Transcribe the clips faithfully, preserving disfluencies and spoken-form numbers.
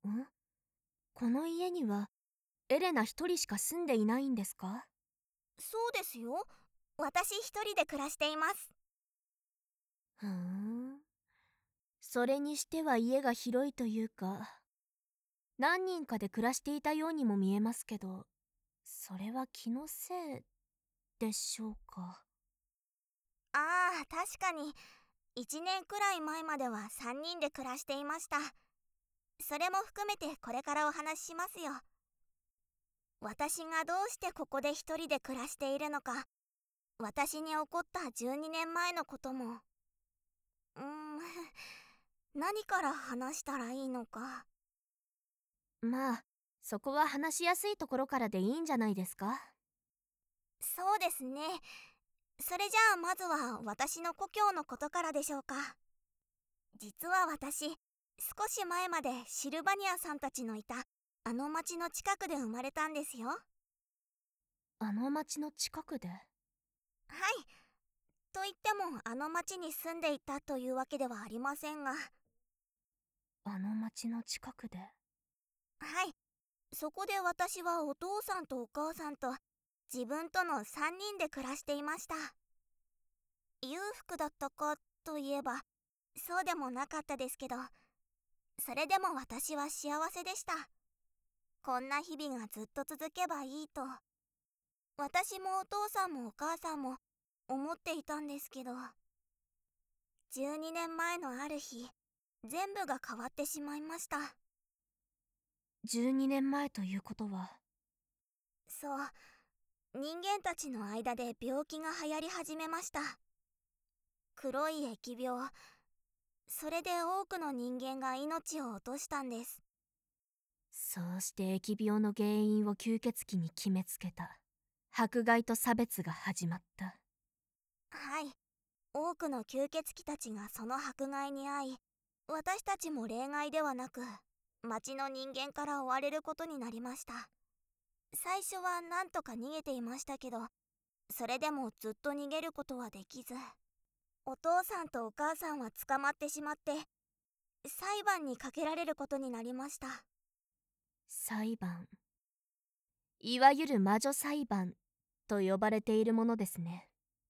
んこの家にはエレナ一人しか住んでいないんですか？ そうですよ。私一人で暮らしています。 ふーん。それにしては家が広いというか、何人かで暮らしていたようにも見えますけど、それは気のせいでしょうか。 ああ、確かに。いちねんくらい前まではさんにんで暮らしていました。それも含めてこれからお話ししますよ。私がどうしてここで一人で暮らしているのか、私に起こったじゅうにねんまえのことも。うーん、何から話したらいいのか。 まあ、そこは話しやすいところからでいいんじゃないですか。 そうですね。それじゃあまずは私の故郷のことからでしょうか。実は私、少し前までシルバニアさんたちのいたあの町の近くで生まれたんですよ。はあの町の近くで？ い。と言ってもあの町に住んでいたというわけではありませんが。 あの町の近くで。 はい。そこで私はお父さんとお母さんと自分とのさんにんで暮らしていました。裕福だったかといえばそうでもなかったですけど、それでも私は幸せでした。こんな日々がずっと続けばいいと私もお父さんもお母さんも思っていたんですけど、じゅうにねんまえのある日、全部が変わってしまいました。 じゅうにねんまえということは？ そう、人間たちの間で病気が流行り始めました。黒い疫病。それで多くの人間が命を落としたんです。 そうして疫病の原因を吸血鬼に決めつけた迫害と差別が始まった。 はい、多くの吸血鬼たちがその迫害に遭い、私たちも例外ではなく、町の人間から追われることになりました。最初はなんとか逃げていましたけど、それでもずっと逃げることはできず、お父さんとお母さんは捕まってしまって、裁判にかけられることになりました。 裁判。いわゆる魔女裁判と呼ばれているものですね。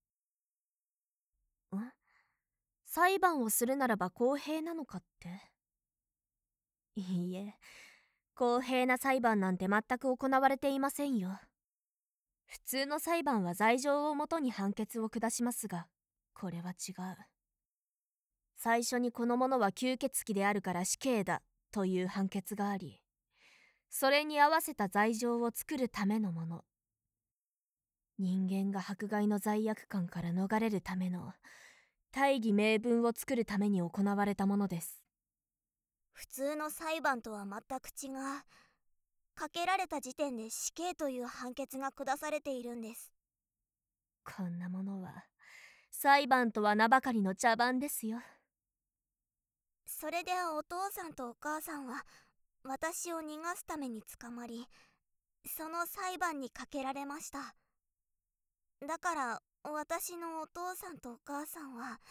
ん裁判をするならば公平なのかって？いいえ、公平な裁判なんて全く行われていませんよ。普通の裁判は罪状をもとに判決を下しますが、これは違う。最初にこの者は吸血鬼であるから死刑だという判決があり、それに合わせた罪状を作るためのもの。人間が迫害の罪悪感から逃れるための大義名分を作るために行われたものです。 普通の裁判とは全く違う。かけられた時点で死刑という判決が下されているんです。 こんなものは裁判とは名ばかりの茶番ですよ。 それでお父さんとお母さんは私を逃がすために捕まり、その裁判にかけられました。だから私のお父さんとお母さんは。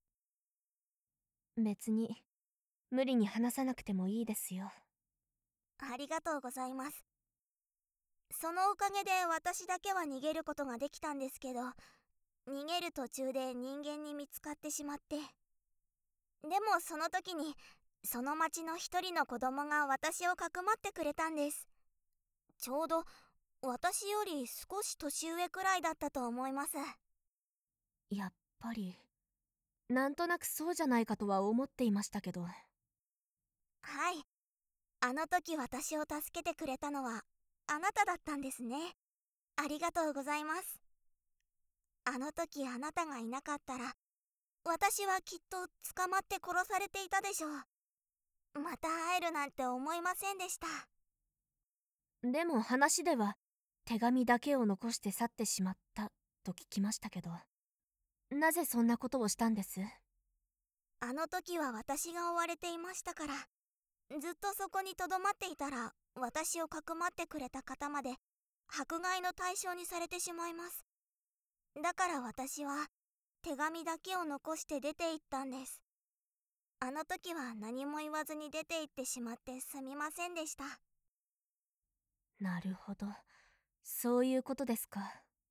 別に無理に話さなくてもいいですよ。 ありがとうございます。そのおかげで私だけは逃げることができたんですけど、逃げる途中で人間に見つかってしまって。でもその時にその町の一人の子供が私をかくまってくれたんです。ちょうど私より少し年上くらいだったと思います。 やっぱりなんとなくそうじゃないかとは思っていましたけど。 はい。あの時私を助けてくれたのはあなただったんですね。ありがとうございます。あの時あなたがいなかったら私はきっと捕まって殺されていたでしょう。また会えるなんて思いませんでした。 でも話では手紙だけを残して去ってしまったと聞きましたけど、なぜそんなことをしたんです？ あの時は私が追われていましたから、ずっとそこにとどまっていたら私をかくまってくれた方まで迫害の対象にされてしまいます。だから私は手紙だけを残して出て行ったんです。 あの時は何も言わずに出て行ってしまってすみませんでした。 なるほど、そういうことですか。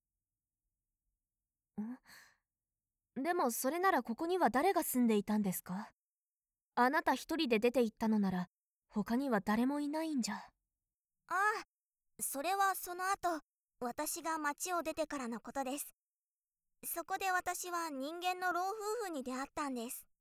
んでもそれならここには誰が住んでいたんですか？あなた一人で出て行ったのなら他には誰もいないんじゃ。 ああ、それはその後、私が町を出てからのことです。そこで私は人間の老夫婦に出会ったんです。